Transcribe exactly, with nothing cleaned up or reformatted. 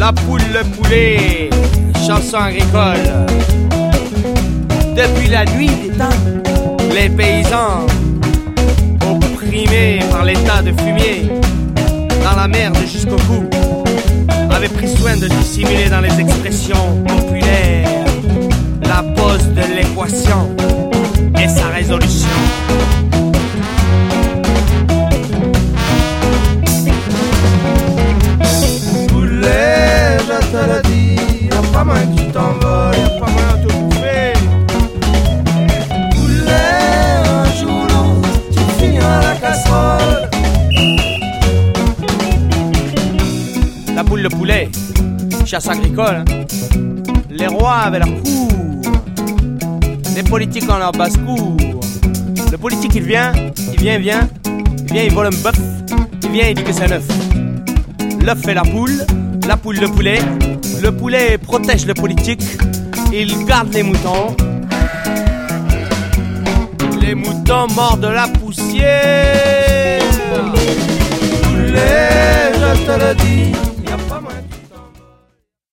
La poule, le poulet, chanson agricole. Depuis la nuit des temps, les paysans, opprimés par l'état de fumier, dans la merde jusqu'au cou, avaient pris soin de dissimuler dans les expressions populaires la pose de l'équation et sa résolution. Poulet, je te le dis, y'a pas moyen que tu t'envoles, y'a pas moyen de te bouffer. Poulet, un jour ou l'autre, tu finiras la casserole. La poule, le poulet, chasse agricole, hein. Les rois avaient leur cour, les politiques ont leur basse-cour. Le politique il vient, il vient, il vient, il vient, il vole un bœuf, il vient, il dit que c'est un œuf. L'œuf fait la poule, la poule le poulet, le poulet protège le politique, il garde les moutons. Les moutons mordent la poussière. Poulet, je te le dis,